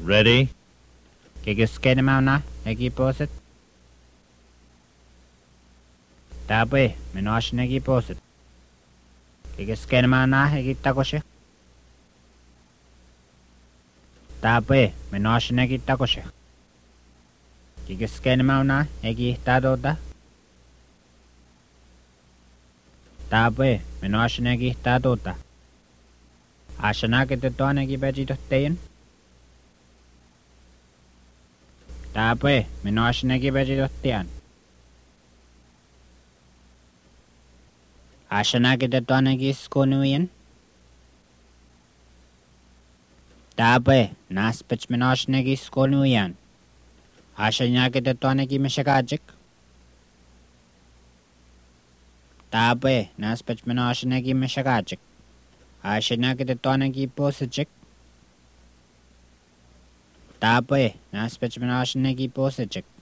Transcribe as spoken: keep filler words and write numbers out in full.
Ready? Kikiskenimauna ekiposet. Tape menosh ekiposet. Kikiskenimauna ekitakoshe. Tape menosh ekitakoshe. Kikiskenimauna ekitadota. Tape menosh ekitadota. Ashana que te toane ki bejitos teyen. Tape, menosh ne ki bejitos teyan. Ashana que te toane ki skonuyen. Tape, nas pech menosh ne ki skonuyen. Ashana que te toane ki meshakajik. Tape, nas pech menosh ne ki meshakajik. Ashana que te toane ki posachik. Tape, nas pech menosh ne ki posachik.